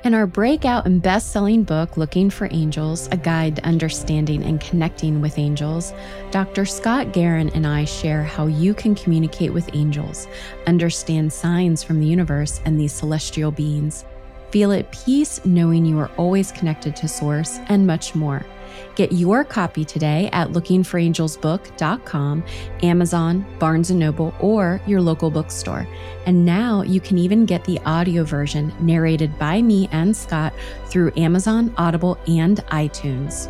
In our breakout and best-selling book, Looking for Angels, A Guide to Understanding and Connecting with Angels, Dr. Scott Guerin and I share how you can communicate with angels, understand signs from the universe and these celestial beings, feel at peace knowing you are always connected to Source, and much more. Get your copy today at lookingforangelsbook.com, Amazon, Barnes & Noble, or your local bookstore. And now you can even get the audio version narrated by me and Scott through Amazon, Audible, and iTunes.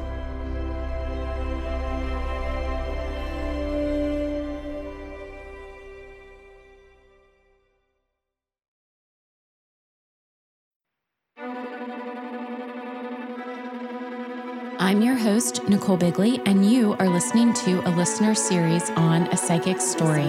I'm your host, Nicole Bigley, and you are listening to a listener series on A Psychic Story.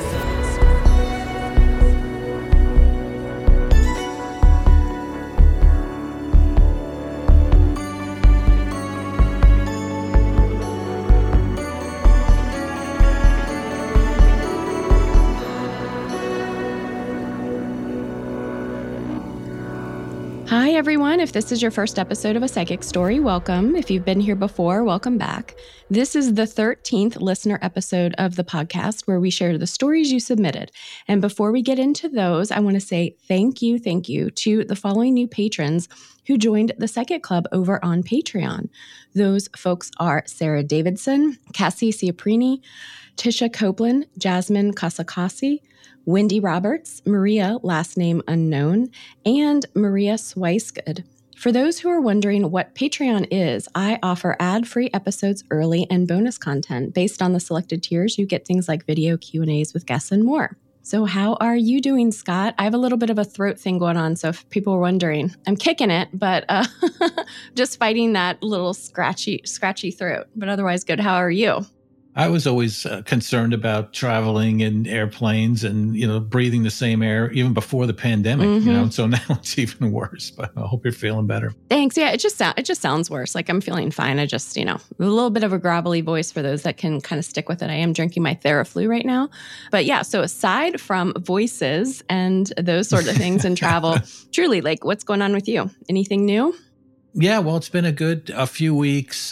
Hi, everyone. If this is your first episode of A Psychic Story, welcome. If you've been here before, welcome back. This is the 13th listener episode of the podcast where we share the stories you submitted. And before we get into those, I want to say thank you to the following new patrons who joined the Psychic Club over on Patreon. Those folks are Sarah Davidson, Cassie Ciaprini, Tisha Copeland, Jasmine Kasakasi, Wendy Roberts, Maria, last name unknown, and Maria Swicegood. For those who are wondering what Patreon is, I offer ad-free episodes early and bonus content. Based on the selected tiers, you get things like video Q&As with guests and more. So how are you doing, Scott? I have a little bit of a throat thing going on, so if people are wondering, I'm kicking it, but just fighting that little scratchy throat. But otherwise good. How are you? I was always concerned about traveling in airplanes and, breathing the same air even before the pandemic, so now it's even worse, but I hope you're feeling better. Thanks. Yeah, it just sounds worse. Like I'm feeling fine. I just, a little bit of a gravelly voice for those that can kind of stick with it. I am drinking my Theraflu right now. But yeah, so aside from voices and those sort of things and travel, truly, like what's going on with you? Anything new? Yeah, well, it's been a few weeks.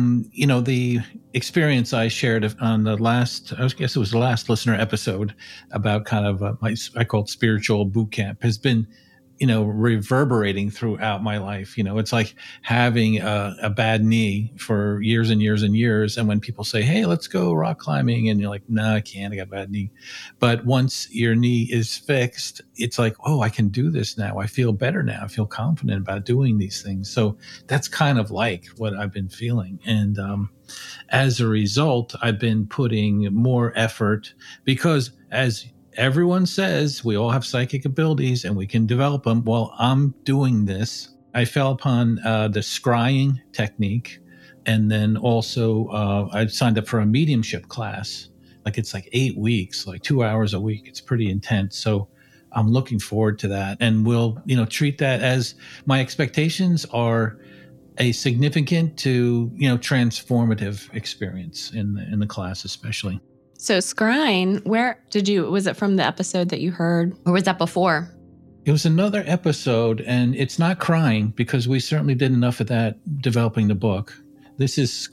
The experience I shared on the last, I guess it was the last listener episode about kind of I call it spiritual boot camp has been, reverberating throughout my life. It's like having a bad knee for years and years and years. And when people say, hey, let's go rock climbing, and you're like, no, I can't, I got a bad knee. But once your knee is fixed, it's like, oh, I can do this now. I feel better now. I feel confident about doing these things. So that's kind of like what I've been feeling. And as a result, I've been putting more effort because as everyone says we all have psychic abilities and we can develop them. Well, I'm doing this. I fell upon the scrying technique. And then also I signed up for a mediumship class. It's 8 weeks, 2 hours a week. It's pretty intense. So I'm looking forward to that. And we'll, treat that as my expectations are a significant to, transformative experience in the class, especially. So scrying, was it from the episode that you heard, or was that before? It was another episode, and it's not crying because we certainly did enough of that developing the book. This is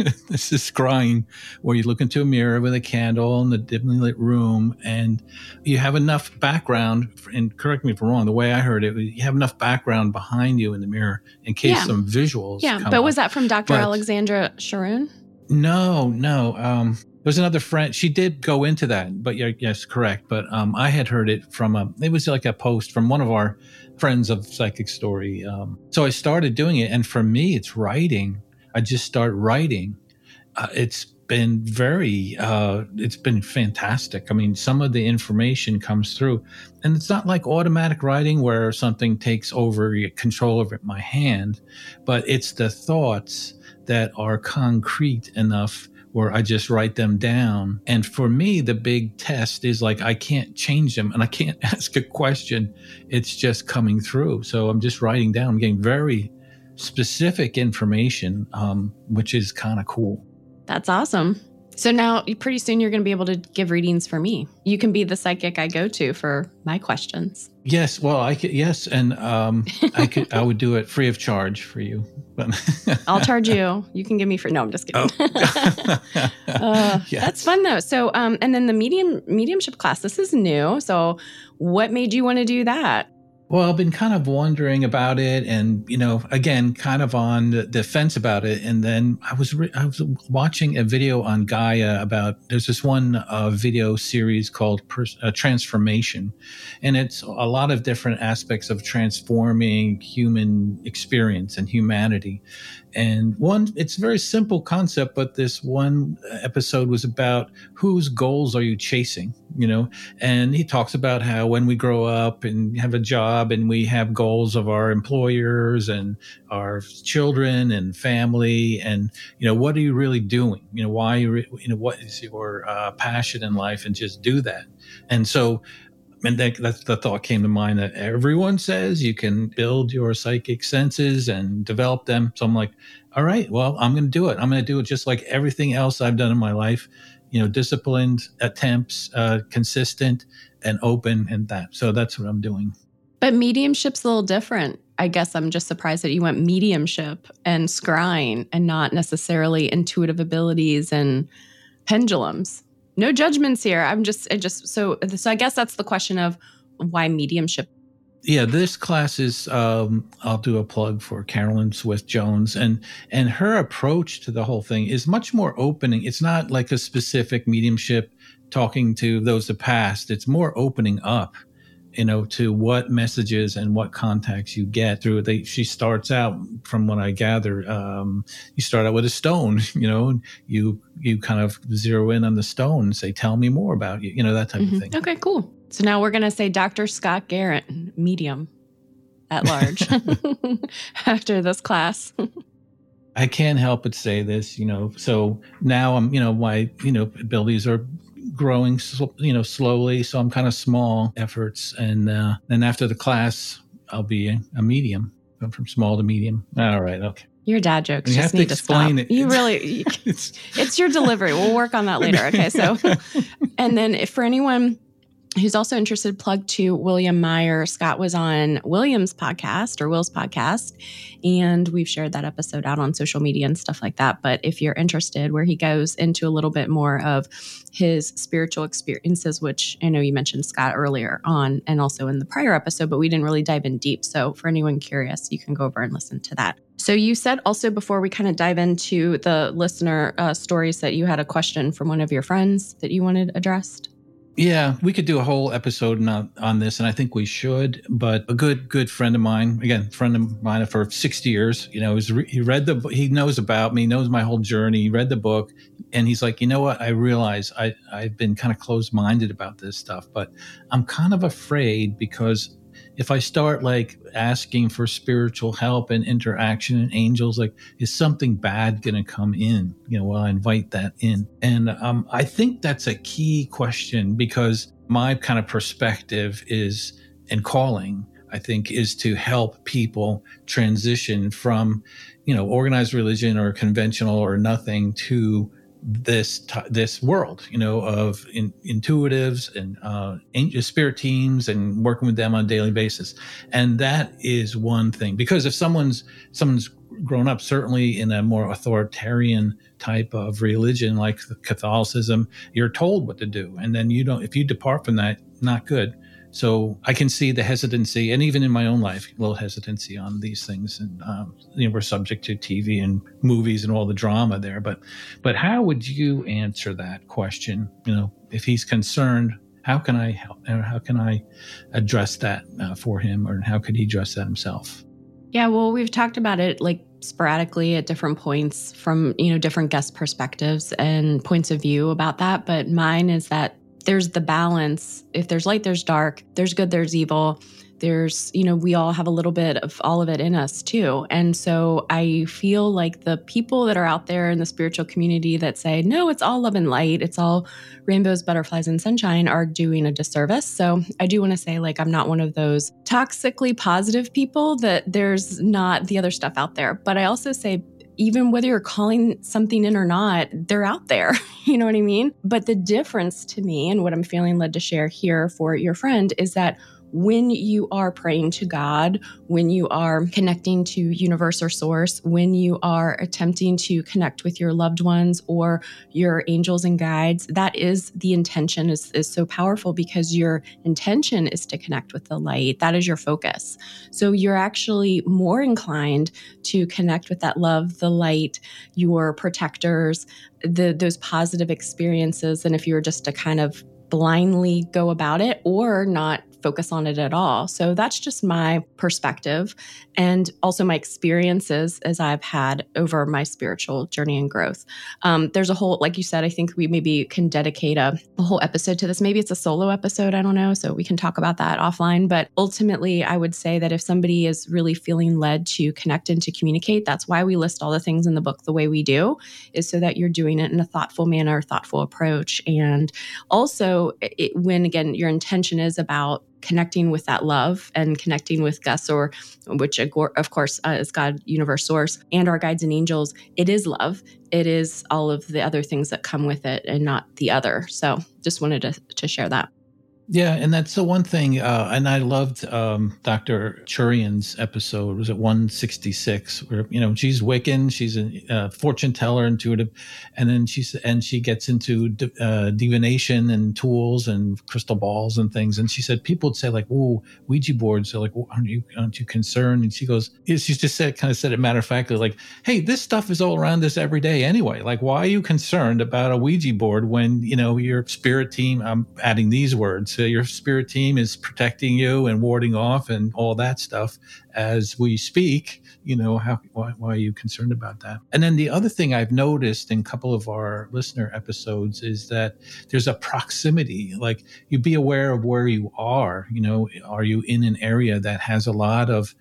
scrying, where you look into a mirror with a candle in the dimly lit room, and you have enough background, and correct me if I'm wrong, the way I heard it, you have enough background behind you in the mirror in case some visuals come but was up. that from Dr. Alexandra Sharoon? No. There's another friend. She did go into that, but yes, correct. But I had heard it from it was like a post from one of our friends of Psychic Story. So I started doing it. And for me, it's writing. I just start writing. It's been it's been fantastic. I mean, some of the information comes through, and it's not like automatic writing where something takes over control over my hand, but it's the thoughts that are concrete enough where I just write them down. And for me, the big test is I can't change them and I can't ask a question. It's just coming through. So I'm just writing down. I'm getting very specific information, which is kind of cool. That's awesome. So now pretty soon you're going to be able to give readings for me. You can be the psychic I go to for my questions. Yes. Well, I could. Yes. And I would do it free of charge for you. But I'll charge you. You can give me no, I'm just kidding. Yes. That's fun though. So, and then the mediumship class, this is new. So what made you want to do that? Well, I've been kind of wondering about it and, again, kind of on the fence about it. And then I was watching a video on Gaia there's this one video series called Transformation. And it's a lot of different aspects of transforming human experience and humanity. And it's a very simple concept, but this one episode was about whose goals are you chasing, and he talks about how when we grow up and have a job and we have goals of our employers and our children and family and, what are you really doing? Why, what is your passion in life, and just do that. And so, and that's the thought came to mind that everyone says you can build your psychic senses and develop them. So I'm like, all right, well, I'm going to do it. I'm going to do it just like everything else I've done in my life, disciplined attempts, consistent and open and that. So that's what I'm doing. But mediumship's a little different. I guess I'm just surprised that you went mediumship and scrying and not necessarily intuitive abilities and pendulums. No judgments here. So I guess that's the question of why mediumship. Yeah, this class is, I'll do a plug for Carolyn Swift Jones, and her approach to the whole thing is much more opening. It's not like a specific mediumship talking to those of past. It's more opening up, to what messages and what contacts you get through it. She starts out, from what I gather, you start out with a stone, you kind of zero in on the stone and say, tell me more about you, that type of thing. Okay, cool. So now we're going to say Dr. Scott Garrett, medium at large, after this class. I can't help but say this, so now I'm, my, abilities are growing, slowly. So I'm kind of small efforts. And then after the class, I'll be a medium, go from small to medium. All right. Okay. Your dad jokes you just have need to explain stop. it. You really, it's your delivery. We'll work on that later. Okay. So, and then if for anyone who's also interested, plug to William Meyer. Scott was on William's podcast or Will's podcast, and we've shared that episode out on social media and stuff like that. But if you're interested, where he goes into a little bit more of his spiritual experiences, which I know you mentioned Scott earlier on and also in the prior episode, but we didn't really dive in deep. So for anyone curious, you can go over and listen to that. So you said also before we kind of dive into the listener stories that you had a question from one of your friends that you wanted addressed. Yeah, we could do a whole episode on this, and I think we should. But a good friend of mine, again, friend of mine for 60 years, he read the book, he knows about me, knows my whole journey, he read the book, and he's like, you know what? I realize I've been kind of closed-minded about this stuff, but I'm kind of afraid because if I start like asking for spiritual help and interaction and angels, like, is something bad going to come in? Will I invite that in? And I think that's a key question, because my kind of perspective is, and calling, I think, is to help people transition from, organized religion or conventional or nothing to this world, of intuitives and spirit teams and working with them on a daily basis. And that is one thing, because if someone's grown up certainly in a more authoritarian type of religion like Catholicism, you're told what to do. And then if you depart from that, not good. So I can see the hesitancy, and even in my own life, a little hesitancy on these things. And we're subject to TV and movies and all the drama there. But how would you answer that question? If he's concerned, how can I help? Or how can I address that for him, or how could he address that himself? Yeah, well, we've talked about it like sporadically at different points from different guest perspectives and points of view about that. But mine is that there's the balance. If there's light, there's dark. There's good, there's evil. There's, we all have a little bit of all of it in us too. And so I feel like the people that are out there in the spiritual community that say, no, it's all love and light, it's all rainbows, butterflies, and sunshine, are doing a disservice. So I do want to say, like, I'm not one of those toxically positive people that there's not the other stuff out there. But I also say, even whether you're calling something in or not, they're out there. You know what I mean? But the difference to me and what I'm feeling led to share here for your friend is that when you are praying to God, when you are connecting to universe or source, when you are attempting to connect with your loved ones or your angels and guides, that is the intention is so powerful because your intention is to connect with the light. That is your focus. So you're actually more inclined to connect with that love, the light, your protectors, those positive experiences than if you were just to kind of blindly go about it or not focus on it at all. So that's just my perspective and also my experiences as I've had over my spiritual journey and growth. There's a whole, like you said, I think we maybe can dedicate a whole episode to this. Maybe it's a solo episode, I don't know. So we can talk about that offline. But ultimately, I would say that if somebody is really feeling led to connect and to communicate, that's why we list all the things in the book the way we do, is so that you're doing it in a thoughtful manner, thoughtful approach. And also, when again, your intention is about connecting with that love and connecting with Gus, or which of course is God, universe, source, and our guides and angels, it is love. It is all of the other things that come with it and not the other. So just wanted to share that. Yeah, and that's the one thing. And I loved Dr. Churian's episode. Was it 166? Where she's Wiccan, she's a fortune teller, intuitive, and then she gets into divination and tools and crystal balls and things. And she said people would say like, "Ooh, Ouija boards." They're like, well, "Aren't you concerned?" And she goes, she just said it matter of factly, like, "Hey, this stuff is all around us every day anyway. Like, why are you concerned about a Ouija board when your spirit team?" I'm adding these words. Your spirit team is protecting you and warding off and all that stuff as we speak. Why are you concerned about that? And then the other thing I've noticed in a couple of our listener episodes is that there's a proximity. Like, you be aware of where you are. Are you in an area that has a lot of,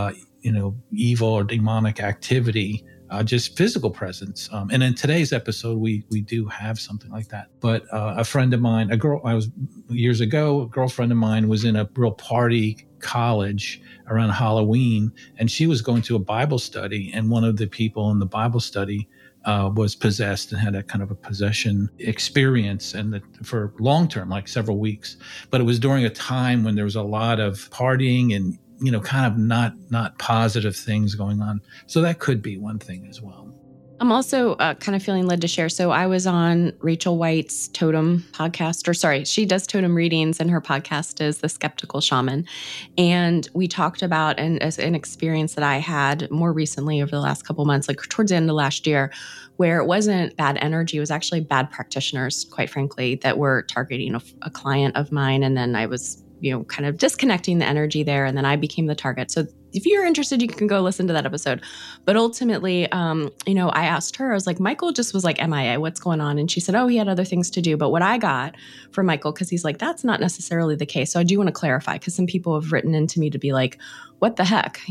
evil or demonic activity? Just physical presence. And in today's episode, we do have something like that. But a friend of mine, a girlfriend of mine was in a real party college around Halloween, and she was going to a Bible study, and one of the people in the Bible study was possessed and had a kind of a possession experience, and for long term, like several weeks. But it was during a time when there was a lot of partying and kind of not positive things going on. So that could be one thing as well. I'm also kind of feeling led to share. So I was on Rachel White's Totem podcast, she does totem readings, and her podcast is The Skeptical Shaman. And we talked about an experience that I had more recently over the last couple of months, like towards the end of last year, where it wasn't bad energy. It was actually bad practitioners, quite frankly, that were targeting a client of mine. And then I was kind of disconnecting the energy there. And then I became the target. So if you're interested, you can go listen to that episode. But ultimately, I asked her, I was like, Michael just was like MIA, what's going on? And she said, oh, he had other things to do. But what I got from Michael, because he's like, that's not necessarily the case. So I do want to clarify, because some people have written into me to be like, what the heck,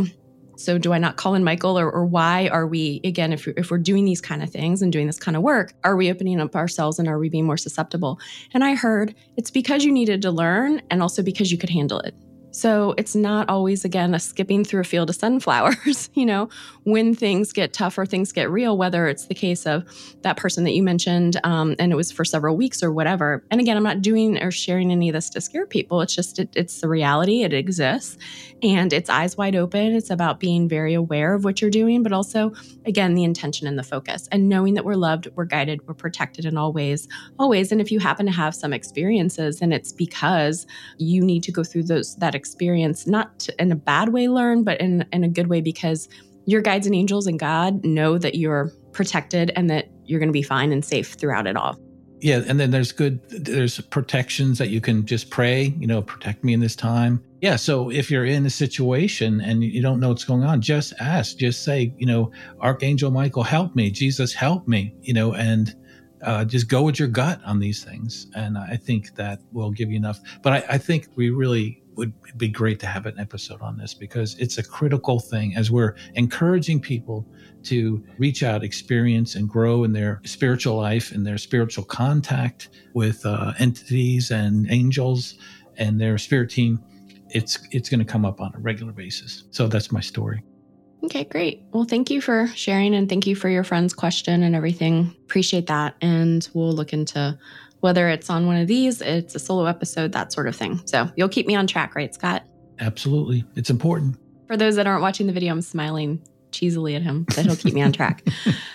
So do I not call in Michael, or why are we, again, if we're doing these kind of things and doing this kind of work, are we opening up ourselves and are we being more susceptible? And I heard it's because you needed to learn and also because you could handle it. So it's not always, again, a skipping through a field of sunflowers, when things get tough or things get real, whether it's the case of that person that you mentioned, and it was for several weeks or whatever. And again, I'm not doing or sharing any of this to scare people. It's just, it's the reality. It exists, and it's eyes wide open. It's about being very aware of what you're doing, but also, again, the intention and the focus, and knowing that we're loved, we're guided, we're protected in all ways, always. And if you happen to have some experiences, and it's because you need to go through that experience, not in a bad way learn, but in a good way, because your guides and angels and God know that you're protected and that you're going to be fine and safe throughout it all. Yeah. And then there's protections that you can just pray, protect me in this time. Yeah. So if you're in a situation and you don't know what's going on, just ask, just say, Archangel Michael, help me. Jesus, help me, and just go with your gut on these things. And I think that will give you enough. But I think we really would be great to have an episode on this, because it's a critical thing as we're encouraging people to reach out, experience, and grow in their spiritual life and their spiritual contact with entities and angels and their spirit team. It's going to come up on a regular basis. So that's my story. Okay, great. Well, thank you for sharing and thank you for your friend's question and everything. Appreciate that. And we'll look into whether it's on one of these, it's a solo episode, that sort of thing. So you'll keep me on track, right, Scott? Absolutely. It's important. For those that aren't watching the video, I'm smiling cheesily at him that he'll keep me on track.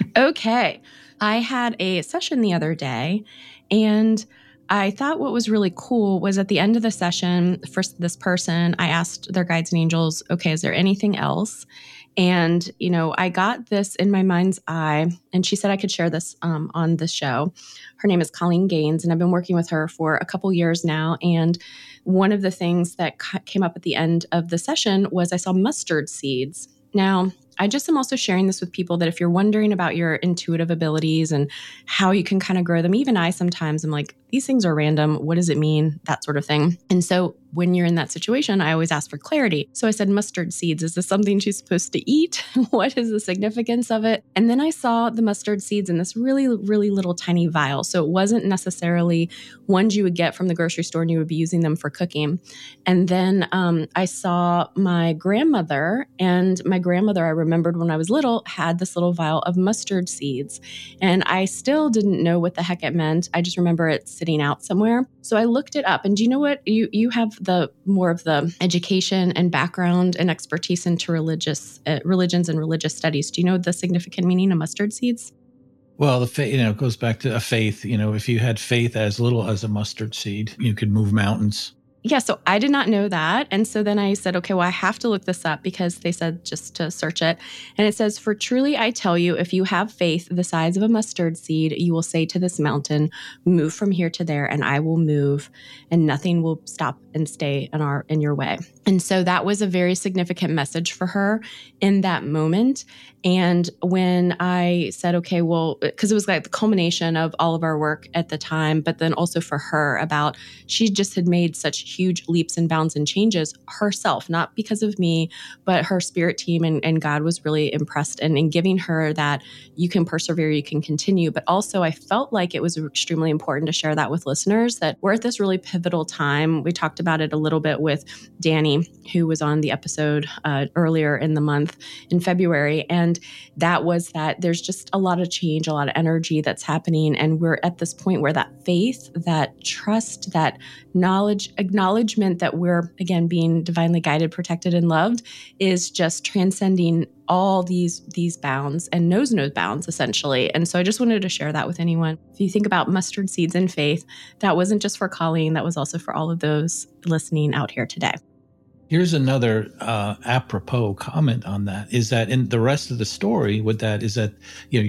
Okay. I had a session the other day, and I thought what was really cool was at the end of the session for this person, I asked their guides and angels, okay, is there anything else? And, I got this in my mind's eye, and she said I could share this on the show. Her name is Colleen Gaines, and I've been working with her for a couple years now. And one of the things that came up at the end of the session was I saw mustard seeds. Now, I just am also sharing this with people that if you're wondering about your intuitive abilities and how you can kind of grow them, even I sometimes am like, these things are random. What does it mean? That sort of thing. And so when you're in that situation, I always ask for clarity. So I said, mustard seeds, is this something she's supposed to eat? What is the significance of it? And then I saw the mustard seeds in this really, really little tiny vial. So it wasn't necessarily ones you would get from the grocery store and you would be using them for cooking. And then I saw my grandmother, and my grandmother, I remembered when I was little, had this little vial of mustard seeds. And I still didn't know what the heck it meant. I just remember it sitting out somewhere. So I looked it up. And do you know what? You have the more of the education and background and expertise into religions and religious studies. Do you know the significant meaning of mustard seeds? Well, the faith, it goes back to a faith. If you had faith as little as a mustard seed, you could move mountains. Yeah, so I did not know that. And so then I said, okay, well, I have to look this up because they said just to search it. And it says, for truly I tell you, if you have faith the size of a mustard seed, you will say to this mountain, move from here to there, and I will move, and nothing will stop and stay in your way. And so that was a very significant message for her in that moment. And when I said, okay, well, because it was like the culmination of all of our work at the time, but then also for her about, she just had made such huge leaps and bounds and changes herself, not because of me, but her spirit team and God was really impressed and in giving her that you can persevere, you can continue. But also I felt like it was extremely important to share that with listeners, that we're at this really pivotal time. We talked about it a little bit with Danny, who was on the episode earlier in the month in February. And that was that there's just a lot of change, a lot of energy that's happening. And we're at this point where that faith, that trust, that knowledge, acknowledgement that we're, again, being divinely guided, protected, and loved is just transcending all these bounds and knows no bounds, essentially. And so I just wanted to share that with anyone. If you think about mustard seeds and faith, that wasn't just for Colleen, that was also for all of those listening out here today. Here's another apropos comment on that, is that in the rest of the story with that is that,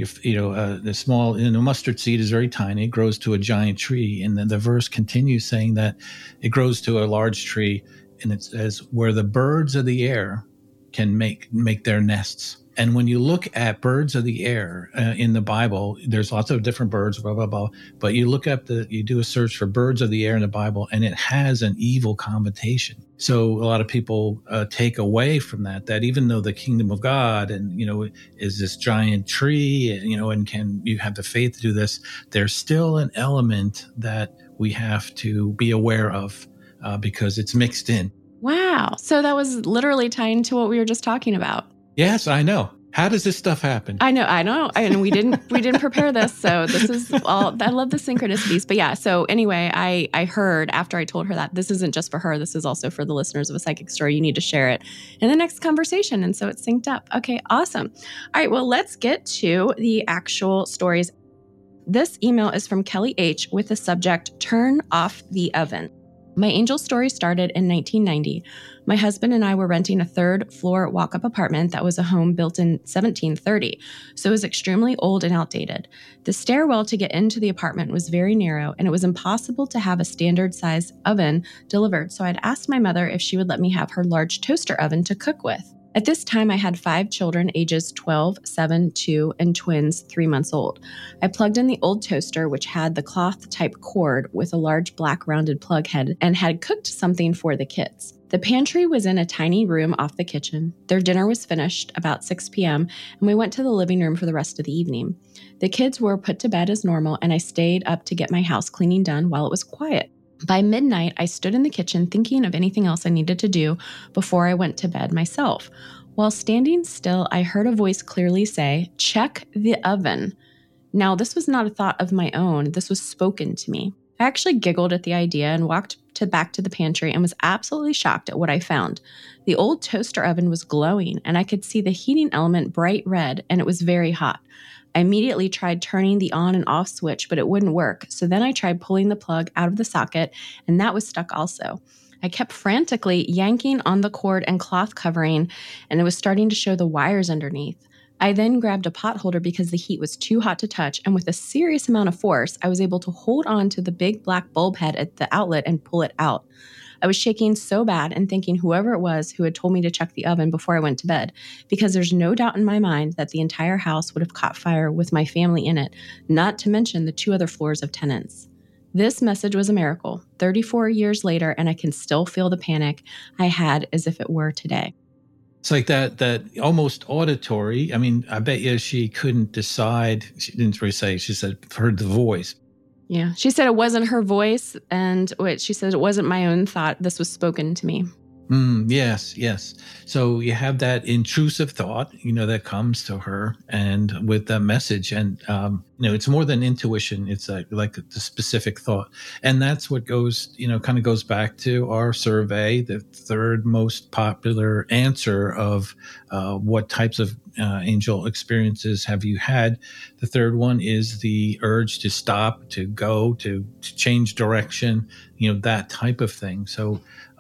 the small, mustard seed is very tiny, it grows to a giant tree. And then the verse continues saying that it grows to a large tree. And it says, where the birds of the air can make their nests. And when you look at birds of the air in the Bible, there's lots of different birds, blah, blah, blah. But you look up you do a search for birds of the air in the Bible, and it has an evil connotation. So a lot of people take away from that even though the kingdom of God and, is this giant tree, and can you have the faith to do this, there's still an element that we have to be aware of because it's mixed in. Wow. So that was literally tying to what we were just talking about. Yes, I know. How does this stuff happen? I know. And we didn't prepare this. So this is all, I love the synchronicities. But yeah, so anyway, I heard after I told her that this isn't just for her, this is also for the listeners of A Psychic Story. You need to share it in the next conversation. And so it's synced up. Okay, awesome. All right, well, let's get to the actual stories. This email is from Kelly H. with the subject, Turn Off the Oven. My angel story started in 1990. My husband and I were renting a third-floor walk-up apartment that was a home built in 1730, so it was extremely old and outdated. The stairwell to get into the apartment was very narrow, and it was impossible to have a standard-size oven delivered, so I'd asked my mother if she would let me have her large toaster oven to cook with. At this time, I had 5 children ages 12, 7, 2, and twins 3 months old. I plugged in the old toaster, which had the cloth-type cord with a large black rounded plug head, and had cooked something for the kids. The pantry was in a tiny room off the kitchen. Their dinner was finished about 6 p.m., and we went to the living room for the rest of the evening. The kids were put to bed as normal, and I stayed up to get my house cleaning done while it was quiet. By midnight, I stood in the kitchen thinking of anything else I needed to do before I went to bed myself. While standing still, I heard a voice clearly say, "Check the oven." Now, this was not a thought of my own. This was spoken to me. I actually giggled at the idea and walked back to the pantry and was absolutely shocked at what I found. The old toaster oven was glowing, and I could see the heating element bright red, and it was very hot. I immediately tried turning the on and off switch, but it wouldn't work. So then I tried pulling the plug out of the socket, and that was stuck also. I kept frantically yanking on the cord and cloth covering, and it was starting to show the wires underneath. I then grabbed a pot holder because the heat was too hot to touch, and with a serious amount of force, I was able to hold on to the big black bulb head at the outlet and pull it out. I was shaking so bad and thanking whoever it was who had told me to check the oven before I went to bed, because there's no doubt in my mind that the entire house would have caught fire with my family in it, not to mention the 2 other floors of tenants. This message was a miracle, 34 years later, and I can still feel the panic I had as if it were today. It's like that almost auditory. I mean, I bet you she couldn't decide. She didn't really say, she said, heard the voice. Yeah. She said it wasn't her voice. And she said it wasn't my own thought. This was spoken to me. Yes. So you have that intrusive thought, that comes to her and with that message. And, it's more than intuition. It's like the specific thought. And that's what goes, kind of goes back to our survey, the third most popular answer of what types of angel experiences have you had. The third one is the urge to stop, to go, to change direction, that type of thing. So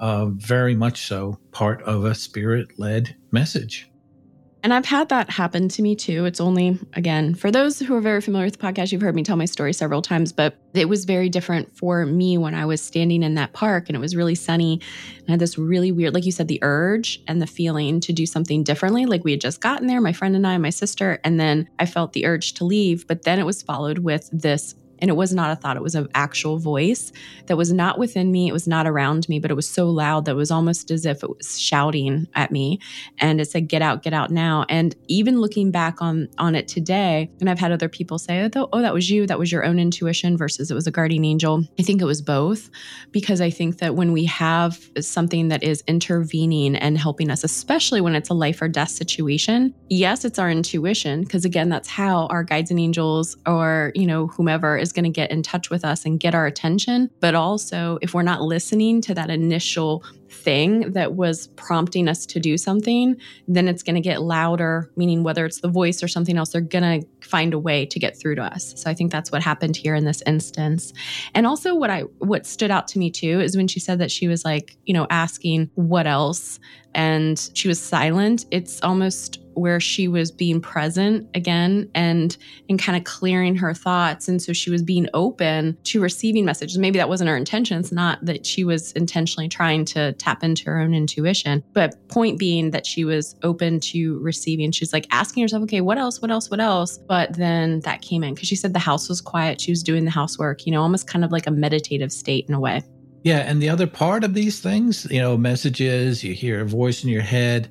very much so part of a spirit-led message. And I've had that happen to me too. It's only, again, for those who are very familiar with the podcast, you've heard me tell my story several times, but it was very different for me when I was standing in that park and it was really sunny. And I had this really weird, like you said, the urge and the feeling to do something differently. Like we had just gotten there, my friend and I, my sister, and then I felt the urge to leave, but then it was followed with this. And it was not a thought. It was an actual voice that was not within me. It was not around me, but it was so loud that it was almost as if it was shouting at me. And it said, get out now. And even looking back on it today, and I've had other people say, oh, that was you. That was your own intuition versus it was a guardian angel. I think it was both, because I think that when we have something that is intervening and helping us, especially when it's a life or death situation, yes, it's our intuition, because again, that's how our guides and angels or, whomever is going to get in touch with us and get our attention. But also, if we're not listening to that initial thing that was prompting us to do something, then it's going to get louder, meaning whether it's the voice or something else, they're going to find a way to get through to us. So I think that's what happened here in this instance. And also what stood out to me too is when she said that she was like, asking what else, and she was silent. It's almost where she was being present again and kind of clearing her thoughts. And so she was being open to receiving messages. Maybe that wasn't her intention. It's not that she was intentionally trying to tap into her own intuition, but point being that she was open to receiving. She's like asking herself, okay, what else? But then that came in because she said the house was quiet. She was doing the housework, almost kind of like a meditative state in a way. Yeah. And the other part of these things, messages, you hear a voice in your head,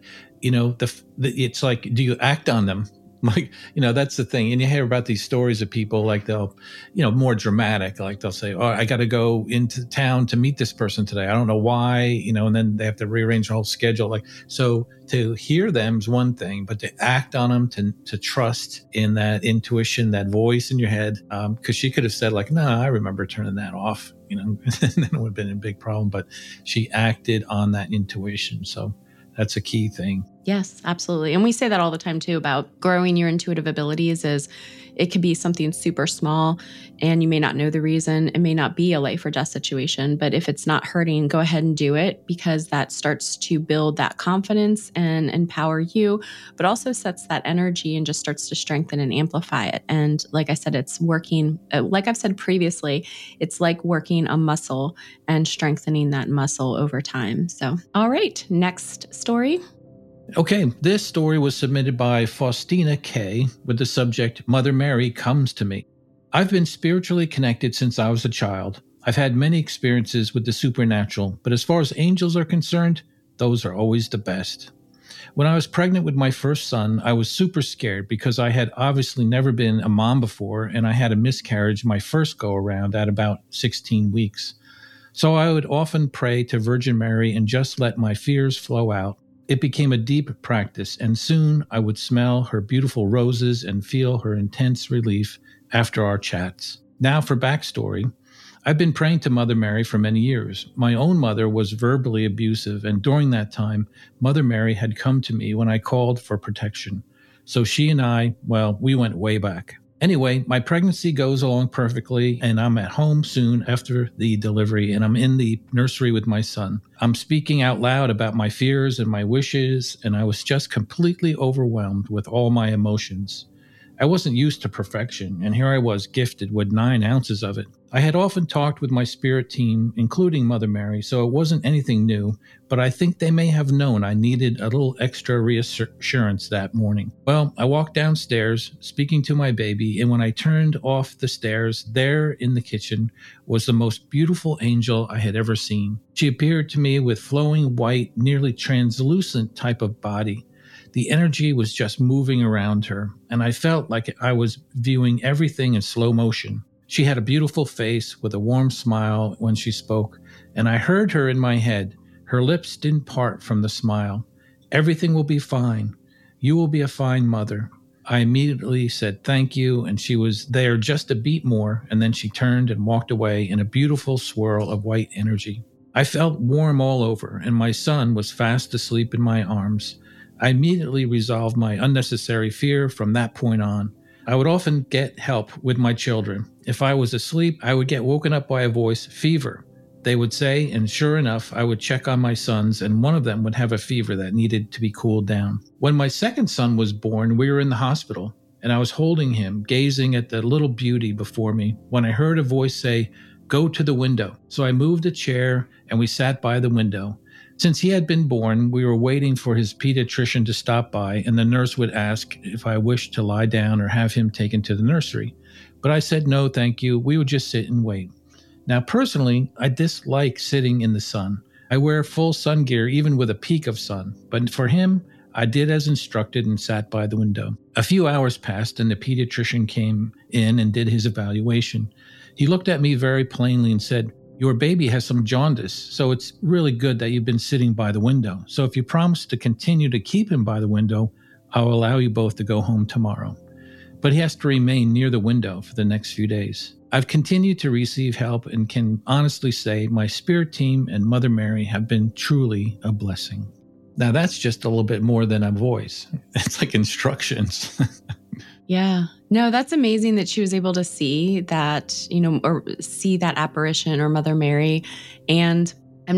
it's like, do you act on them? Like, that's the thing. And you hear about these stories of people like they'll, more dramatic, like they'll say, oh, I got to go into town to meet this person today. I don't know why, and then they have to rearrange the whole schedule. Like, so to hear them is one thing, but to act on them, to trust in that intuition, that voice in your head. Cause she could have said like, no, I remember turning that off, and then it would have been a big problem, but she acted on that intuition. So that's a key thing. Yes, absolutely. And we say that all the time too about growing your intuitive abilities is it could be something super small and you may not know the reason. It may not be a life or death situation, but if it's not hurting, go ahead and do it because that starts to build that confidence and empower you, but also sets that energy and just starts to strengthen and amplify it. And like I said, it's working, like I've said previously, it's like working a muscle and strengthening that muscle over time. So, all right, next story. Okay, this story was submitted by Faustina K. with the subject, Mother Mary Comes to Me. I've been spiritually connected since I was a child. I've had many experiences with the supernatural, but as far as angels are concerned, those are always the best. When I was pregnant with my first son, I was super scared because I had obviously never been a mom before, and I had a miscarriage my first go-around at about 16 weeks. So I would often pray to Virgin Mary and just let my fears flow out. It became a deep practice, and soon I would smell her beautiful roses and feel her intense relief after our chats. Now for backstory. I've been praying to Mother Mary for many years. My own mother was verbally abusive, and during that time, Mother Mary had come to me when I called for protection. So she and I, well, we went way back. Anyway, my pregnancy goes along perfectly, and I'm at home soon after the delivery, and I'm in the nursery with my son. I'm speaking out loud about my fears and my wishes, and I was just completely overwhelmed with all my emotions. I wasn't used to perfection, and here I was gifted with 9 ounces of it. I had often talked with my spirit team, including Mother Mary, so it wasn't anything new, but I think they may have known I needed a little extra reassurance that morning. Well, I walked downstairs, speaking to my baby, and when I turned off the stairs, there in the kitchen was the most beautiful angel I had ever seen. She appeared to me with flowing white, nearly translucent type of body. The energy was just moving around her, and I felt like I was viewing everything in slow motion. She had a beautiful face with a warm smile when she spoke, and I heard her in my head. Her lips didn't part from the smile. "Everything will be fine. You will be a fine mother." I immediately said thank you, and she was there just a beat more, and then she turned and walked away in a beautiful swirl of white energy. I felt warm all over, and my son was fast asleep in my arms. I immediately resolved my unnecessary fear from that point on. I would often get help with my children. If I was asleep, I would get woken up by a voice, "Fever," they would say, and sure enough, I would check on my sons, and one of them would have a fever that needed to be cooled down. When my second son was born, we were in the hospital, and I was holding him, gazing at the little beauty before me, when I heard a voice say, "Go to the window." So I moved a chair, and we sat by the window. Since he had been born, we were waiting for his pediatrician to stop by, and the nurse would ask if I wished to lie down or have him taken to the nursery. But I said, no, thank you. We would just sit and wait. Now, personally, I dislike sitting in the sun. I wear full sun gear, even with a peak of sun. But for him, I did as instructed and sat by the window. A few hours passed, and the pediatrician came in and did his evaluation. He looked at me very plainly and said, "Your baby has some jaundice, so it's really good that you've been sitting by the window. So if you promise to continue to keep him by the window, I'll allow you both to go home tomorrow. But he has to remain near the window for the next few days." I've continued to receive help and can honestly say my spirit team and Mother Mary have been truly a blessing. Now that's just a little bit more than a voice. It's like instructions. Yeah. No, that's amazing that she was able to see that, or see that apparition or Mother Mary. And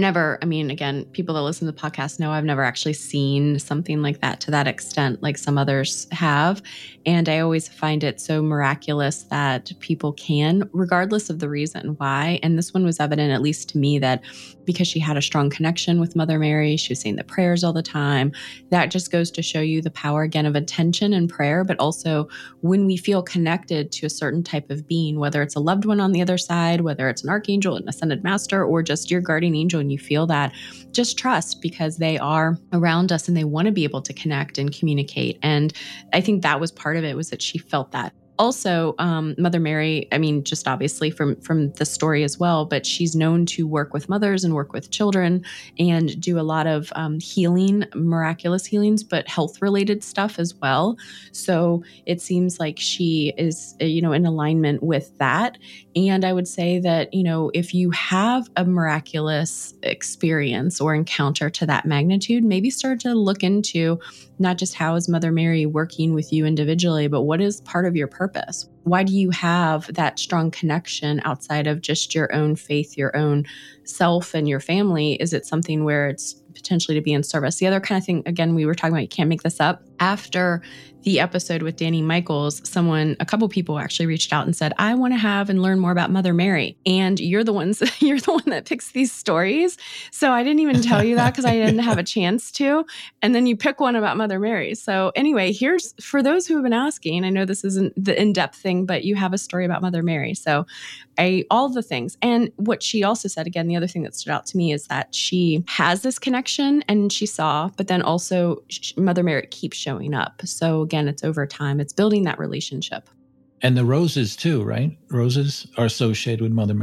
again, people that listen to the podcast know I've never actually seen something like that to that extent, like some others have. And I always find it so miraculous that people can, regardless of the reason why. And this one was evident, at least to me, that because she had a strong connection with Mother Mary, she was saying the prayers all the time. That just goes to show you the power, again, of attention and prayer, but also when we feel connected to a certain type of being, whether it's a loved one on the other side, whether it's an archangel, an ascended master, or just your guardian angel, and you feel that, just trust, because they are around us and they want to be able to connect and communicate. And I think that was part of it, was that she felt that. Also, Mother Mary, just obviously from the story as well, but she's known to work with mothers and work with children and do a lot of healing, miraculous healings, but health-related stuff as well. So it seems like she is, in alignment with that. And I would say that, if you have a miraculous experience or encounter to that magnitude, maybe start to look into not just how is Mother Mary working with you individually, but what is part of your purpose? Why do you have that strong connection outside of just your own faith, your own self and your family? Is it something where it's potentially to be in service? The other kind of thing, again, we were talking about, you can't make this up. After the episode with Danny Michaels, a couple people actually reached out and said, I want to have and learn more about Mother Mary. And you're the one that picks these stories. So I didn't even tell you that because I didn't have a chance to. And then you pick one about Mother Mary. So anyway, here's for those who have been asking, I know this isn't the in-depth thing, but you have a story about Mother Mary. So all the things. And what she also said, again, the other thing that stood out to me is that she has this connection and she saw, but then also Mother Mary keeps showing up. So again, it's over time. It's building that relationship. And the roses too, right? Roses are associated with Mother Mary.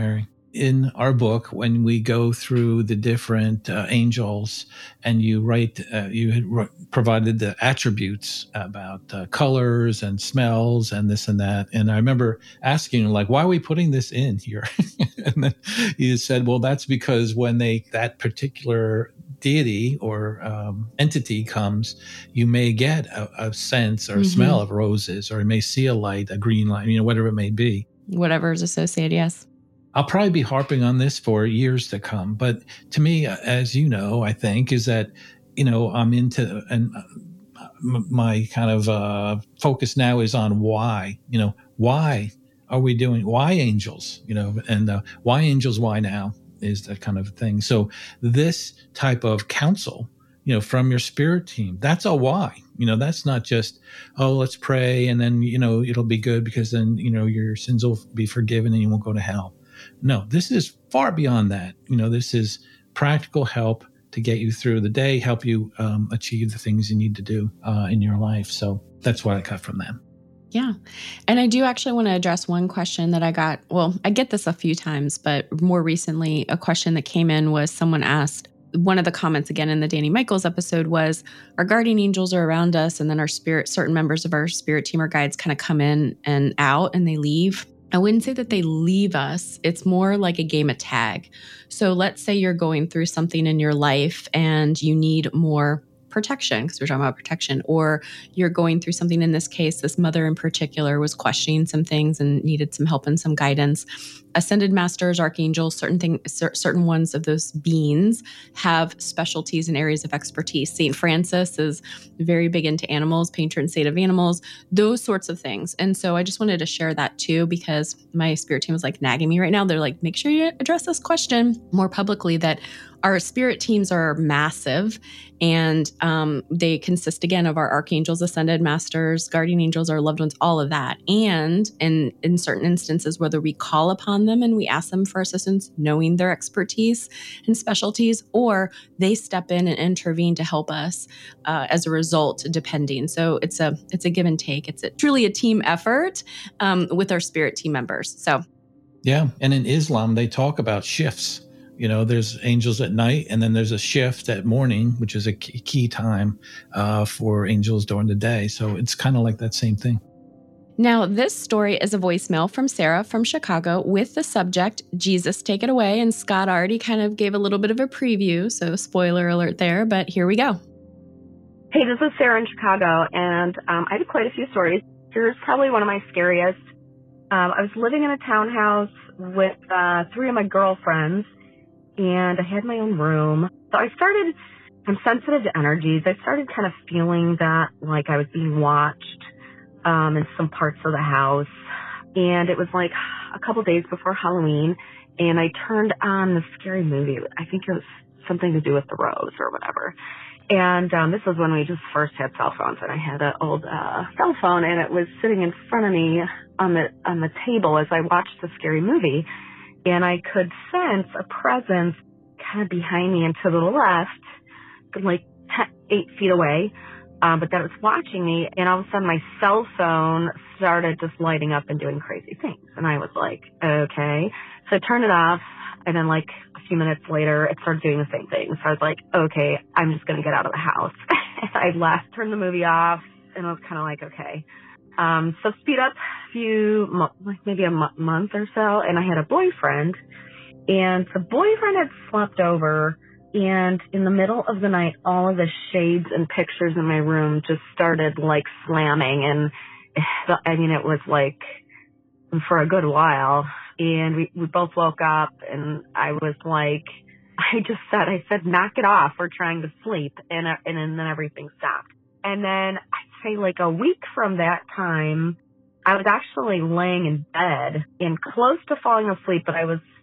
in our book, when we go through the different angels, and you write, you had provided the attributes about colors and smells and this and that. And I remember asking you, like, why are we putting this in here? And then you said, well, that's because when that particular deity or entity comes, you may get a sense or a smell of roses, or you may see a light, a green light, whatever it may be. Whatever is associated, yes. I'll probably be harping on this for years to come. But to me, as you know, I think is that, I'm into, and my kind of focus now is on why, why are we doing, why angels, and why angels, why now is that kind of thing. So this type of counsel, from your spirit team, that's a why. That's not just, oh, let's pray and then, it'll be good because then, your sins will be forgiven and you won't go to hell. No, this is far beyond that. This is practical help to get you through the day, help you achieve the things you need to do in your life. So that's what I got from them. Yeah. And I do actually want to address one question that I got. Well, I get this a few times, but more recently, a question that came in was someone asked, one of the comments again in the Danny Michaels episode was, our guardian angels are around us, and then certain members of our spirit team or guides kind of come in and out and they leave. I wouldn't say that they leave us. It's more like a game of tag. So let's say you're going through something in your life and you need more protection, because we're talking about protection, or you're going through something. In this case, this mother in particular was questioning some things and needed some help and some guidance. Ascended masters, archangels, certain ones of those beings have specialties in areas of expertise. St. Francis is very big into animals, patron saint of animals, those sorts of things. And so I just wanted to share that too, because my spirit team is like nagging me right now. They're like, make sure you address this question more publicly, that our spirit teams are massive, and they consist, again, of our archangels, ascended masters, guardian angels, our loved ones, all of that. And in certain instances, whether we call upon them and we ask them for assistance, knowing their expertise and specialties, or they step in and intervene to help us as a result, depending. So it's a give and take. It's truly a team effort with our spirit team members. So, yeah. And in Islam, they talk about shifts. There's angels at night, and then there's a shift at morning, which is a key time for angels during the day. So it's kind of like that same thing. Now, this story is a voicemail from Sarah from Chicago with the subject, Jesus, Take It Away. And Scott already kind of gave a little bit of a preview, so spoiler alert there, but here we go. Hey, this is Sarah in Chicago, and I have quite a few stories. Here's probably one of my scariest. I was living in a townhouse with 3 of my girlfriends, and I had my own room. So I'm sensitive to energies. I started kind of feeling that, like, I was being watched in some parts of the house. And it was like a couple days before Halloween, and I turned on the scary movie. I think it was something to do with the rose or whatever. And this was when we just first had cell phones, and I had an old cell phone, and it was sitting in front of me on the table as I watched the scary movie. And I could sense a presence kind of behind me and to the left, like 8 feet away, but that was watching me. And all of a sudden, my cell phone started just lighting up and doing crazy things. And I was like, okay. So I turned it off. And then, like, a few minutes later, it started doing the same thing. So I was like, okay, I'm just going to get out of the house. I left, turned the movie off, and I was kind of like, okay. So speed up maybe a month or so, and I had a boyfriend, and the boyfriend had slept over, and in the middle of the night, all of the shades and pictures in my room just started, like, slamming, and it was like for a good while, and we both woke up, and I was like, I said, knock it off, we're trying to sleep, and then everything stopped. And then I'd say like a week from that time, I was actually laying in bed and close to falling asleep, but I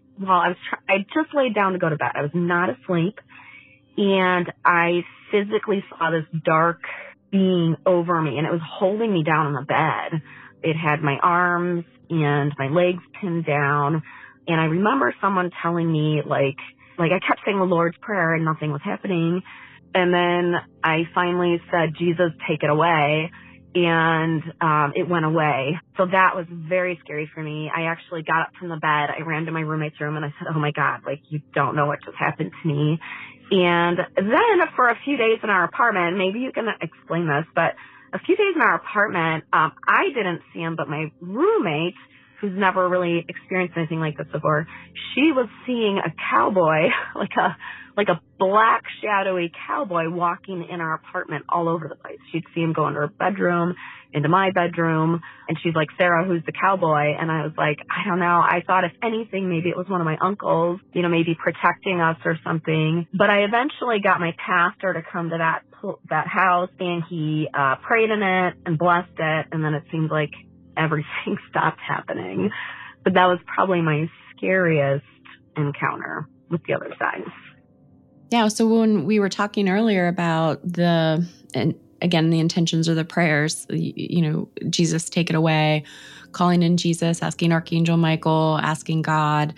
just laid down to go to bed. I was not asleep, and I physically saw this dark being over me, and it was holding me down on the bed. It had my arms and my legs pinned down, and I remember someone telling me, like I kept saying the Lord's Prayer and nothing was happening. And then I finally said, Jesus, take it away. and it went away. So that was very scary for me. I actually got up from the bed. I ran to my roommate's room and I said, oh my God, like, you don't know what just happened to me. And then for a few days in our apartment, maybe you can explain this, but a few days in our apartment, I didn't see him, but my roommate, who's never really experienced anything like this before, she was seeing a cowboy, like a black shadowy cowboy walking in our apartment all over the place. She'd see him go into her bedroom, into my bedroom, and she's like, Sarah, who's the cowboy? And I was like, I don't know. I thought if anything, maybe it was one of my uncles, maybe protecting us or something. But I eventually got my pastor to come to that house, and he prayed in it and blessed it, and then it seemed like everything stopped happening. But that was probably my scariest encounter with the other side. Yeah. So when we were talking earlier about the intentions or the prayers, Jesus, take it away, calling in Jesus, asking Archangel Michael, asking God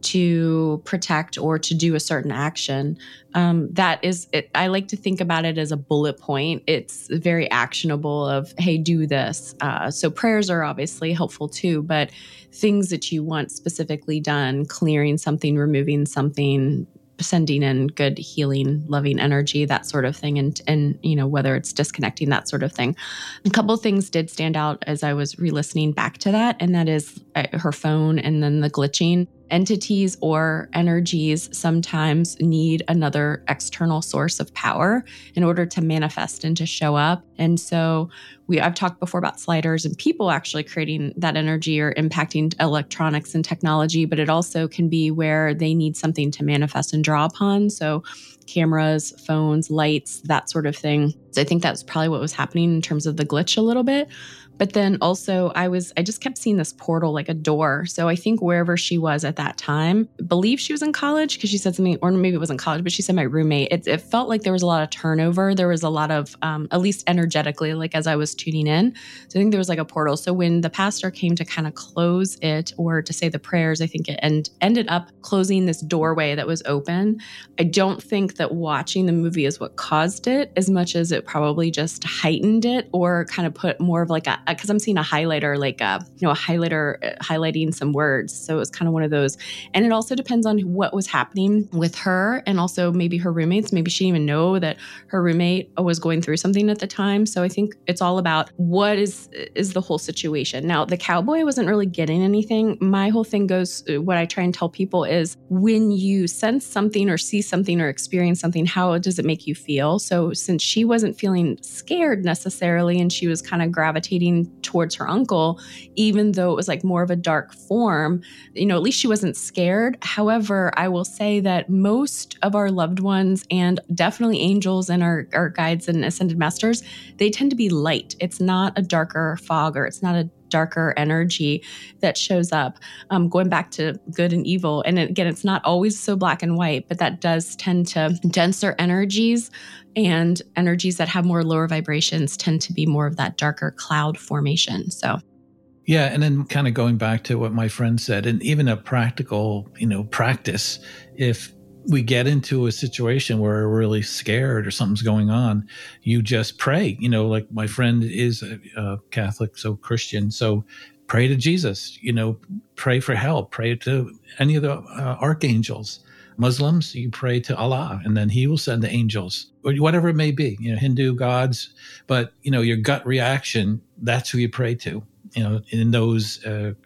to protect or to do a certain action. That is it. I like to think about it as a bullet point. It's very actionable of, hey, do this. So prayers are obviously helpful too, but things that you want specifically done, clearing something, removing something, sending in good healing, loving energy, that sort of thing. And whether it's disconnecting, that sort of thing. A couple of things did stand out as I was re-listening back to that. And that is her phone and then the glitching. Entities or energies sometimes need another external source of power in order to manifest and to show up. And so I've talked before about sliders and people actually creating that energy or impacting electronics and technology, but it also can be where they need something to manifest and draw upon. So cameras, phones, lights, that sort of thing. So I think that's probably what was happening in terms of the glitch a little bit. But then also I just kept seeing this portal, like a door. So I think wherever she was at that time, I believe she was in college because she said something, or maybe it wasn't college, but she said my roommate. It felt like there was a lot of turnover. There was a lot of, at least energetically, like as I was tuning in. So I think there was like a portal. So when the pastor came to kind of close it or to say the prayers, I think it ended up closing this doorway that was open. I don't think that watching the movie is what caused it as much as it probably just heightened it or kind of put more of like because I'm seeing a highlighter, like a highlighter highlighting some words. So it was kind of one of those. And it also depends on what was happening with her and also maybe her roommates. Maybe she didn't even know that her roommate was going through something at the time. So I think it's all about what is the whole situation. Now, the cowboy wasn't really getting anything. My whole thing goes, what I try and tell people is when you sense something or see something or experience something, how does it make you feel? So since she wasn't feeling scared necessarily and she was kind of gravitating towards her uncle, even though it was like more of a dark form, at least she wasn't scared. However, I will say that most of our loved ones and definitely angels and our guides and ascended masters, they tend to be light. It's not a darker fog or it's not a darker energy that shows up, going back to good and evil. And again, it's not always so black and white, but that does tend to denser energies, and energies that have more lower vibrations tend to be more of that darker cloud formation. So yeah, and then kind of going back to what my friend said, and even a practical, practice, if we get into a situation where we're really scared or something's going on, you just pray. Like my friend is a Catholic, so Christian. So pray to Jesus, pray for help, pray to any of the archangels. Muslims, you pray to Allah, and then he will send the angels, or whatever it may be, Hindu gods. But, your gut reaction, that's who you pray to, in those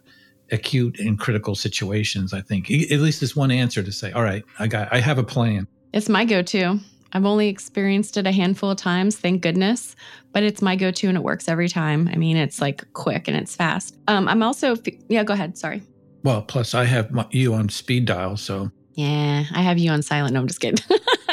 acute and critical situations. I think at least there's one answer to say, all right, I have a plan. It's my go-to. I've only experienced it a handful of times, thank goodness, but it's my go-to and it works every time. I mean, it's like quick and it's fast. I'm also, go ahead. Sorry. Well, plus I have you on speed dial, so. Yeah, I have you on silent. No, I'm just kidding.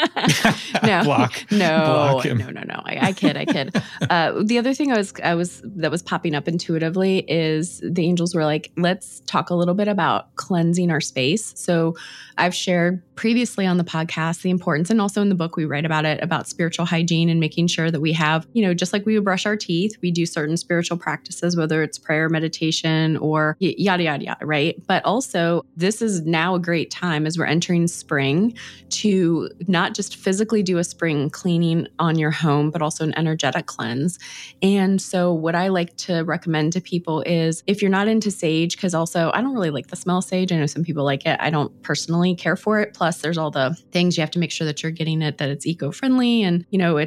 No, Block him. No. I kid. The other thing that was popping up intuitively is the angels were like, let's talk a little bit about cleansing our space. So I've shared previously on the podcast, the importance, and also in the book, we write about it, about spiritual hygiene and making sure that we have, just like we would brush our teeth, we do certain spiritual practices, whether it's prayer, meditation, or yada, yada, yada, right? But also, this is now a great time as we're entering spring to not just physically do a spring cleaning on your home, but also an energetic cleanse. And so what I like to recommend to people is if you're not into sage, because also I don't really like the smell of sage. I know some people like it. I don't personally care for it. Plus there's all the things you have to make sure that you're getting it, that it's eco-friendly and,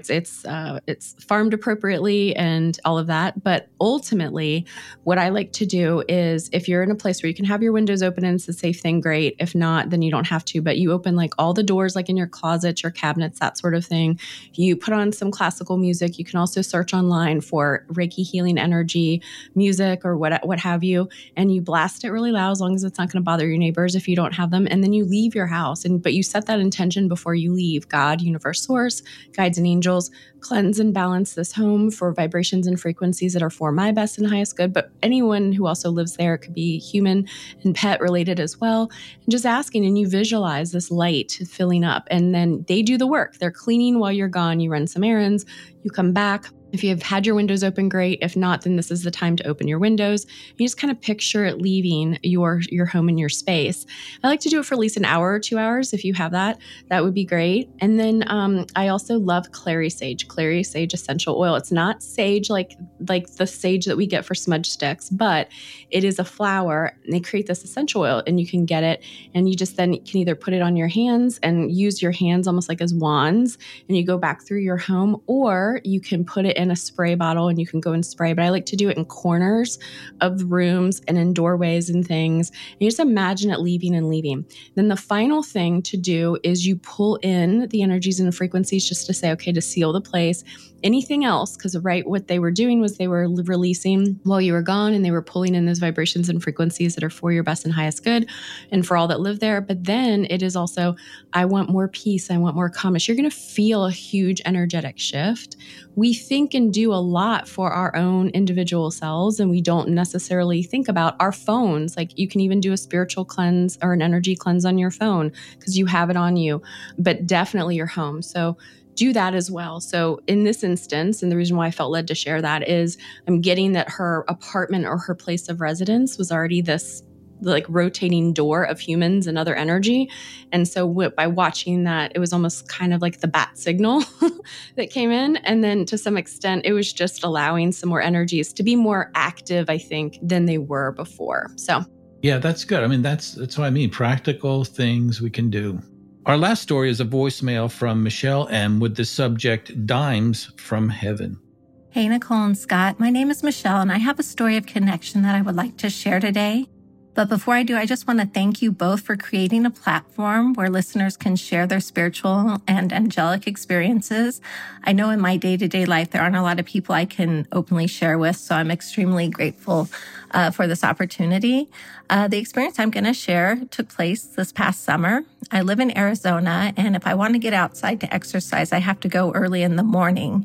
it's farmed appropriately and all of that. But ultimately, what I like to do is if you're in a place where you can have your windows open and it's a safe thing, great. If not, then you don't have to, but you open like all the doors, like in your closets, your cabinets, that sort of thing. You put on some classical music. You can also search online for Reiki healing energy music or what have you. And you blast it really loud as long as it's not going to bother your neighbors if you don't have them. And then you leave your house. But you set that intention before you leave. God, universe, source, guides and angels, cleanse and balance this home for vibrations and frequencies that are for my best and highest good. But anyone who also lives there, it could be human and pet related as well. And just asking, and you visualize this light filling up. And then they do the work. They're cleaning while you're gone. You run some errands. You come back. If you have had your windows open, great. If not, then this is the time to open your windows. You just kind of picture it leaving your home and your space. I like to do it for at least an hour or 2 hours. If you have that would be great. And then I also love clary sage essential oil. It's not sage like the sage that we get for smudge sticks, but it is a flower. And they create this essential oil and you can get it. And you just then can either put it on your hands and use your hands almost like as wands. And you go back through your home, or you can put it in a spray bottle and you can go and spray. But I like to do it in corners of rooms and in doorways and things. And you just imagine it leaving and leaving. Then the final thing to do is you pull in the energies and the frequencies just to say, okay, to seal the place. Anything else, because what they were doing was they were releasing while you were gone and they were pulling in those vibrations and frequencies that are for your best and highest good and for all that live there. But then it is also, I want more peace. I want more calmness. You're going to feel a huge energetic shift. We think and do a lot for our own individual selves, and we don't necessarily think about our phones. Like you can even do a spiritual cleanse or an energy cleanse on your phone because you have it on you, but definitely your home. So do that as well. So in this instance, and the reason why I felt led to share that is I'm getting that her apartment or her place of residence was already this like rotating door of humans and other energy. And so by watching that, it was almost kind of like the bat signal that came in. And then to some extent, it was just allowing some more energies to be more active, I think, than they were before. So yeah, that's good. I mean, that's what I mean. Practical things we can do. Our last story is a voicemail from Michelle M. with the subject Dimes from Heaven. Hey, Nicole and Scott. My name is Michelle, and I have a story of connection that I would like to share today. But before I do, I just want to thank you both for creating a platform where listeners can share their spiritual and angelic experiences. I know in my day-to-day life, there aren't a lot of people I can openly share with, so I'm extremely grateful for this opportunity. The experience I'm going to share took place this past summer. I live in Arizona, and if I want to get outside to exercise, I have to go early in the morning.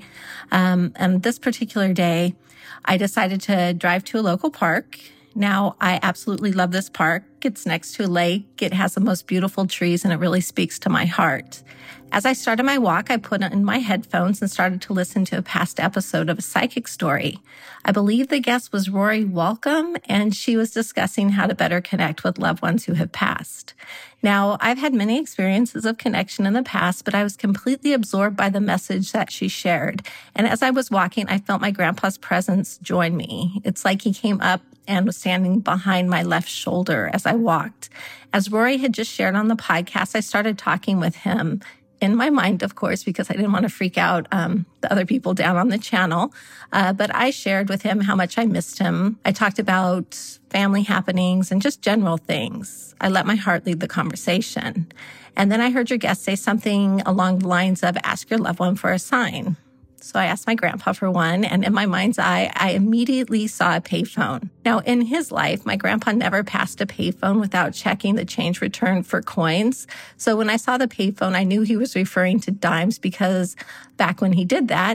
And this particular day, I decided to drive to a local park. Now, I absolutely love this park. It's next to a lake. It has the most beautiful trees, and it really speaks to my heart. As I started my walk, I put in my headphones and started to listen to a past episode of A Psychic Story. I believe the guest was Rory Welcome, and she was discussing how to better connect with loved ones who have passed. Now, I've had many experiences of connection in the past, but I was completely absorbed by the message that she shared. And as I was walking, I felt my grandpa's presence join me. It's like he came up and was standing behind my left shoulder as I walked. As Rory had just shared on the podcast, I started talking with him in my mind, of course, because I didn't want to freak out the other people down on the channel. But I shared with him how much I missed him. I talked about family happenings and just general things. I let my heart lead the conversation. And then I heard your guest say something along the lines of ask your loved one for a sign. So I asked my grandpa for one, and in my mind's eye, I immediately saw a payphone. Now, in his life, my grandpa never passed a payphone without checking the change return for coins. So when I saw the payphone, I knew he was referring to dimes because back when he did that,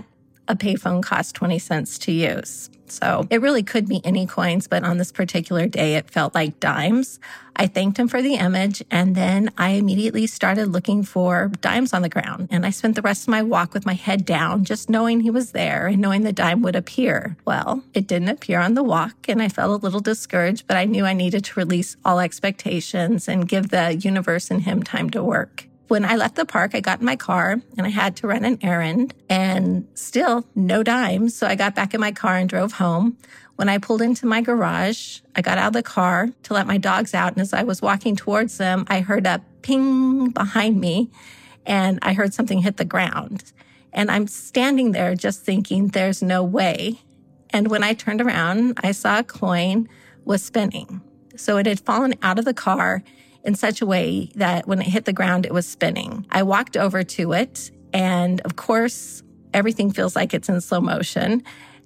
a payphone costs 20 cents to use. So it really could be any coins, but on this particular day, it felt like dimes. I thanked him for the image, and then I immediately started looking for dimes on the ground. And I spent the rest of my walk with my head down, just knowing he was there and knowing the dime would appear. Well, it didn't appear on the walk, and I felt a little discouraged, but I knew I needed to release all expectations and give the universe and him time to work. When I left the park, I got in my car and I had to run an errand, and still no dimes. So I got back in my car and drove home. When I pulled into my garage, I got out of the car to let my dogs out. And as I was walking towards them, I heard a ping behind me and I heard something hit the ground. And I'm standing there just thinking, there's no way. And when I turned around, I saw a coin was spinning. So it had fallen out of the car in such a way that when it hit the ground, it was spinning. I walked over to it, and of course, everything feels like it's in slow motion.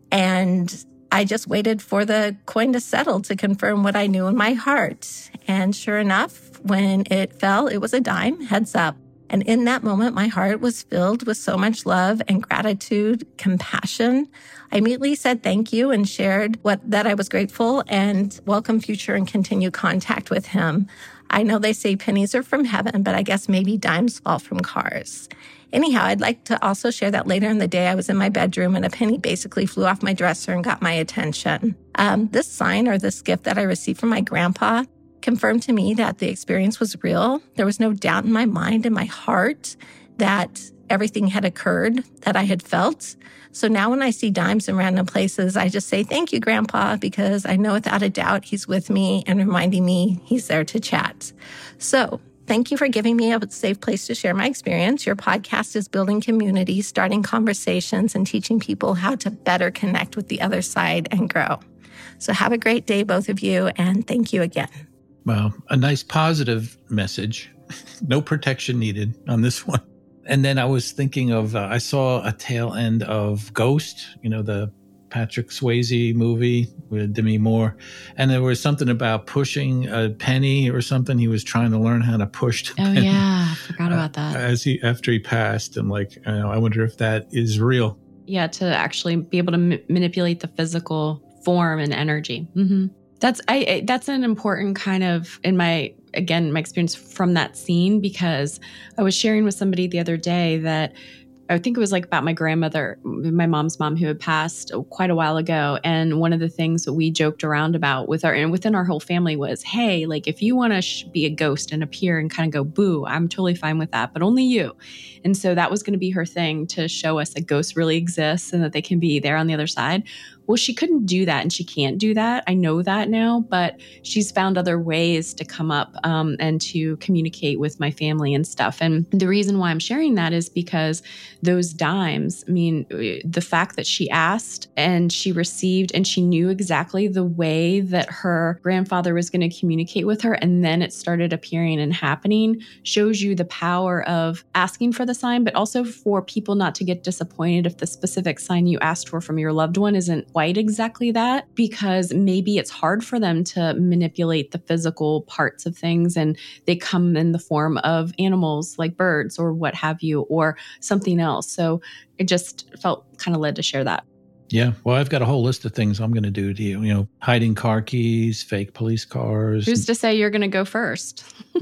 And I just waited for the coin to settle to confirm what I knew in my heart. And sure enough, when it fell, it was a dime, heads up. And in that moment, my heart was filled with so much love and gratitude, compassion. I immediately said thank you and shared that I was grateful and welcome future and continue contact with him. I know they say pennies are from heaven, but I guess maybe dimes fall from cars. Anyhow, I'd like to also share that later in the day, I was in my bedroom and a penny basically flew off my dresser and got my attention. This sign or this gift that I received from my grandpa confirmed to me that the experience was real. There was no doubt in my mind and my heart that everything had occurred that I had felt. So now when I see dimes in random places, I just say, thank you, Grandpa, because I know without a doubt he's with me and reminding me he's there to chat. So thank you for giving me a safe place to share my experience. Your podcast is building community, starting conversations, and teaching people how to better connect with the other side and grow. So have a great day, both of you, and thank you again. Well, a nice positive message. No protection needed on this one. And then I was thinking of, I saw a tail end of Ghost, the Patrick Swayze movie with Demi Moore. And there was something about pushing a penny or something. He was trying to learn how to push the penny. Oh, yeah. I forgot about that. After he passed. And I wonder if that is real. Yeah, to actually be able to manipulate the physical form and energy. Mm-hmm. That's an important kind of, my experience from that scene, because I was sharing with somebody the other day that I think it was about my grandmother, my mom's mom, who had passed quite a while ago. And one of the things that we joked around about within our whole family was, hey, if you want to be a ghost and appear and kind of go boo, I'm totally fine with that, but only you. And so that was going to be her thing, to show us that ghosts really exist and that they can be there on the other side. Well, she couldn't do that and she can't do that. I know that now, but she's found other ways to come up and to communicate with my family and stuff. And the reason why I'm sharing that is because those dimes, the fact that she asked and she received and she knew exactly the way that her grandfather was going to communicate with her, and then it started appearing and happening, shows you the power of asking for the sign, but also for people not to get disappointed if the specific sign you asked for from your loved one isn't quite exactly that, because maybe it's hard for them to manipulate the physical parts of things and they come in the form of animals like birds or what have you, or something else. So it just felt kind of led to share that. Yeah. Well, I've got a whole list of things I'm going to do to you, hiding car keys, fake police cars. Who's to say you're going to go first?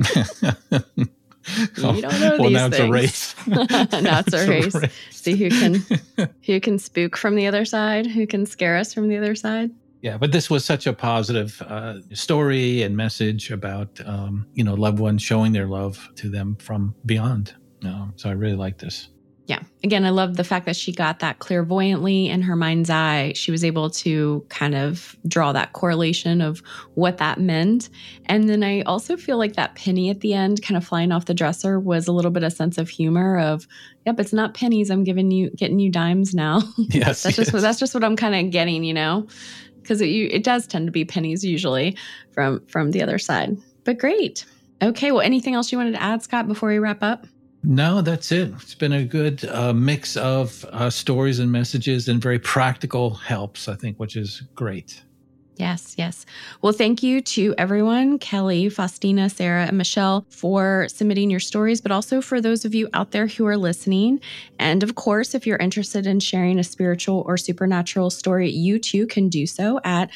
You don't know well, these now things. It's a race. Now it's a race. See who can spook from the other side, who can scare us from the other side. Yeah, but this was such a positive story and message about loved ones showing their love to them from beyond. So I really like this. Yeah. Again, I love the fact that she got that clairvoyantly in her mind's eye. She was able to kind of draw that correlation of what that meant. And then I also feel like that penny at the end kind of flying off the dresser was a little bit of sense of humor of, yep, it's not pennies. I'm getting you dimes now. Yes. That's just what I'm kind of getting, because it does tend to be pennies usually from the other side. But great. Okay. Well, anything else you wanted to add, Scott, before we wrap up? No, that's it. It's been a good mix of stories and messages and very practical helps, I think, which is great. Yes, yes. Well, thank you to everyone, Kelly, Faustina, Sarah, and Michelle, for submitting your stories, but also for those of you out there who are listening. And of course, if you're interested in sharing a spiritual or supernatural story, you too can do so at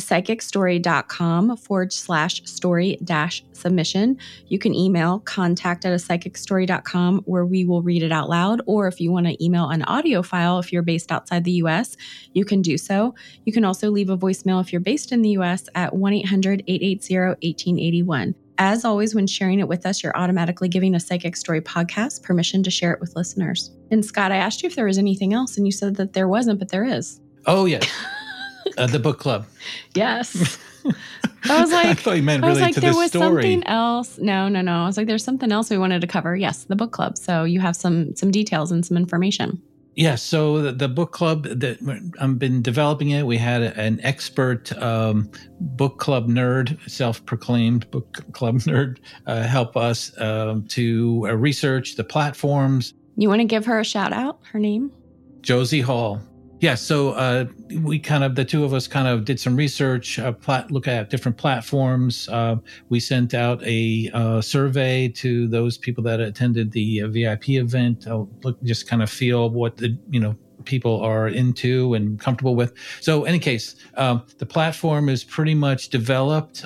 apsychicstory.com/story-submission. You can email contact@apsychicstory.com, where we will read it out loud. Or if you want to email an audio file, if you're based outside the US, you can do so. You can also leave a voicemail if you're based in the US at 1-800-880-1881. As always, when sharing it with us, you're automatically giving a Psychic Story podcast permission to share it with listeners. And Scott, I asked you if there was anything else, and you said that there wasn't, but there is. Oh, yes. The book club. Yes. I was like, I thought you meant really to the story. There was something else. No. I was like, there's something else we wanted to cover. Yes, the book club. So you have some details and some information. Yes. So the book club, that I've been developing it. We had an expert book club nerd, self-proclaimed book club nerd, help us to research the platforms. You want to give her a shout out? Her name? Josie Hall. Yeah. So we the two of us did some research, look at different platforms. We sent out a survey to those people that attended the VIP event. Just feel what the people are into and comfortable with. So in any case, the platform is pretty much developed,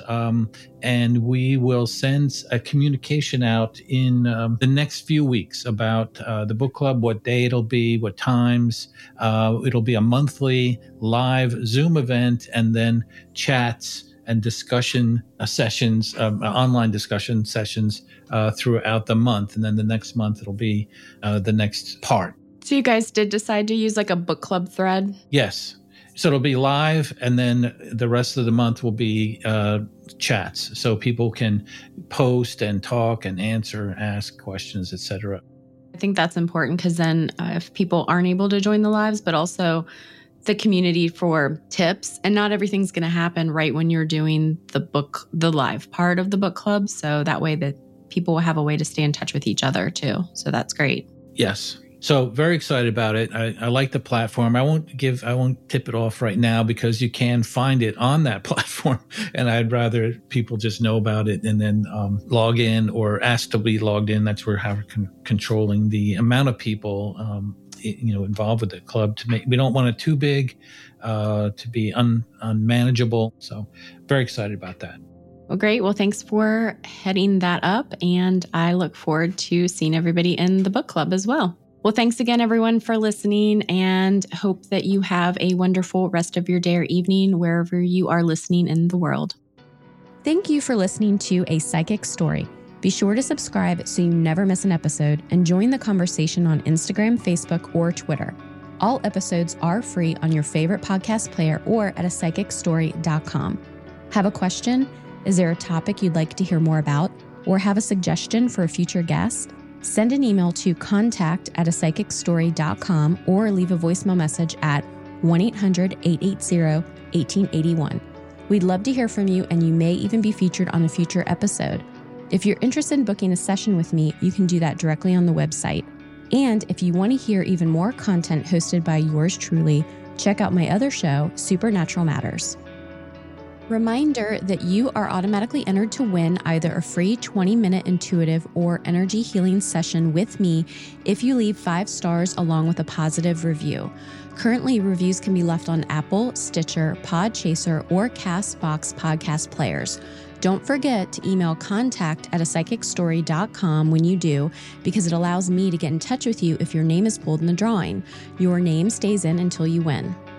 and we will send a communication out in the next few weeks about the book club, what day it'll be, what times. It'll be a monthly live Zoom event, and then chats and discussion sessions, online discussion sessions throughout the month. And then the next month, it'll be the next part. So you guys did decide to use like a book club thread? Yes. So it'll be live, and then the rest of the month will be chats. So people can post and talk and answer, ask questions, etc. I think that's important, because then if people aren't able to join the lives, but also the community for tips, and not everything's going to happen right when you're doing the live part of the book club. So that way that people will have a way to stay in touch with each other too. So that's great. Yes. So very excited about it. I like the platform. I won't tip it off right now, because you can find it on that platform, and I'd rather people just know about it and then log in or ask to be logged in. That's where we're controlling the amount of people involved with the club. We don't want it too big to be unmanageable. So very excited about that. Well, great. Well, thanks for heading that up, and I look forward to seeing everybody in the book club as well. Well, thanks again, everyone, for listening, and hope that you have a wonderful rest of your day or evening wherever you are listening in the world. Thank you for listening to A Psychic Story. Be sure to subscribe so you never miss an episode, and join the conversation on Instagram, Facebook, or Twitter. All episodes are free on your favorite podcast player or at apsychicstory.com. Have a question? Is there a topic you'd like to hear more about? Or have a suggestion for a future guest? Send an email to contact@apsychicstory.com or leave a voicemail message at 1-800-880-1881. We'd love to hear from you, and you may even be featured on a future episode. If you're interested in booking a session with me, you can do that directly on the website. And if you want to hear even more content hosted by yours truly, check out my other show, Supernatural Matters. Reminder that you are automatically entered to win either a free 20-minute intuitive or energy healing session with me if you leave 5 stars along with a positive review. Currently, reviews can be left on Apple, Stitcher, Podchaser, or CastBox podcast players. Don't forget to email contact@apsychicstory.com when you do, because it allows me to get in touch with you if your name is pulled in the drawing. Your name stays in until you win.